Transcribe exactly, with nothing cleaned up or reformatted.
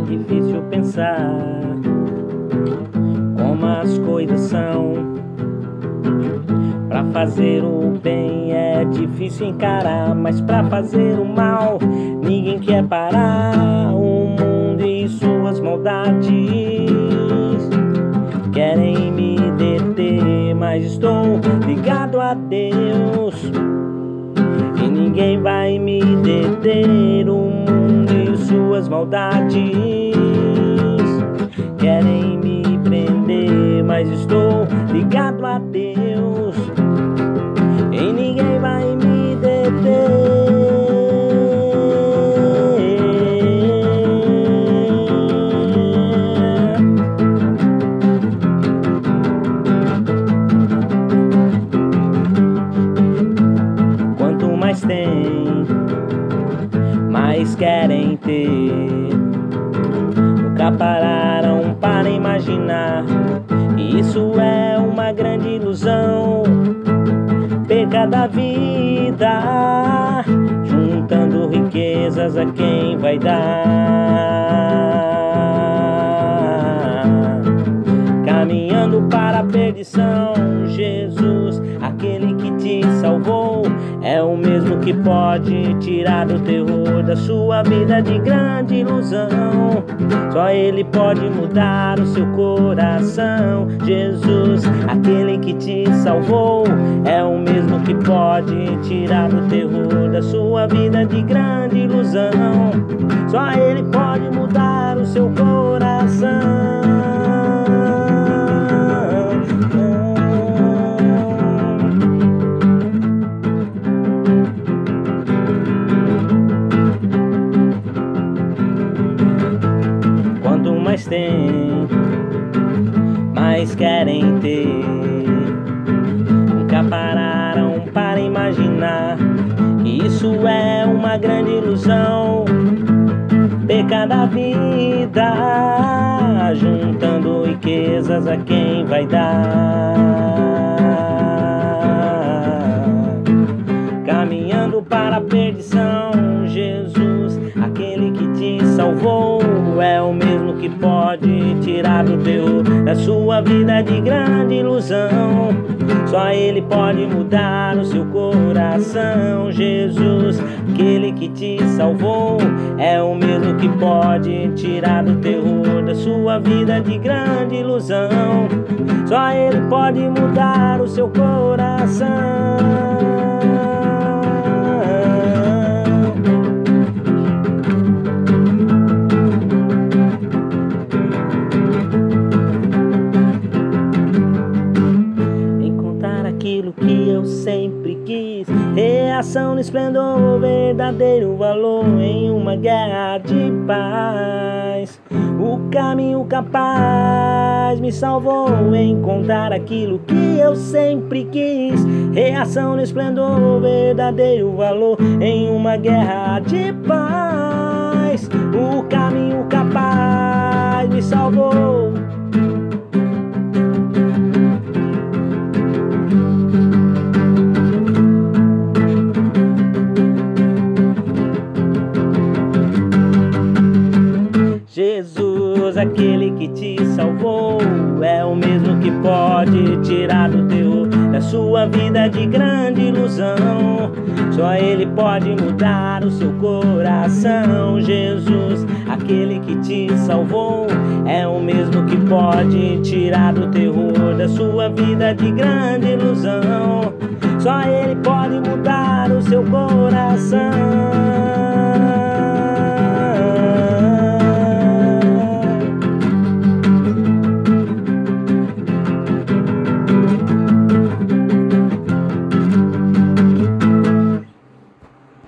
difícil pensar como as coisas são. Pra fazer o bem é difícil encarar, mas pra fazer o mal ninguém quer parar. O mundo e suas maldades querem me deter, mas estou ligado a Deus e ninguém vai me deter. O mundo e suas maldades querem me prender, mas estou ligado a Deus e ninguém vai me deter. Quanto mais tem, mais querem ter. Nunca pararam para imaginar que isso é uma grande ilusão. Perca da vida, juntando riquezas a quem vai dar. Caminhando para a perdição, Jesus, aquele que te salvou, é o mesmo que pode tirar do terror da sua vida de grande ilusão. Só Ele pode mudar o seu coração. Jesus, aquele que te salvou, é o mesmo que pode tirar do terror da sua vida de grande ilusão. Só Ele pode mudar o seu coração. Quanto mais tem, mais querem ter. Nunca pararam para imaginar que isso é uma grande ilusão. Perca da vida, juntando riquezas a quem vai dar. Caminhando para a perdição, Jesus, aquele que te salvou, é o mesmo que pode tirar do terror da sua vida de grande ilusão. Só Ele pode mudar o seu coração. Jesus, aquele que te salvou, é o mesmo que pode tirar do terror da sua vida de grande ilusão. Só Ele pode mudar o seu coração. Aquilo que eu sempre quis, reação no esplendor, verdadeiro valor em uma guerra de paz. O caminho capaz me salvou, encontrar aquilo que eu sempre quis, reação no esplendor, verdadeiro valor em uma guerra de paz. O caminho capaz me salvou. Jesus, aquele que te salvou, é o mesmo que pode tirar do terror da sua vida de grande ilusão. Só Ele pode mudar o seu coração. Jesus, aquele que te salvou, é o mesmo que pode tirar do terror da sua vida de grande ilusão. Só Ele pode mudar o seu coração.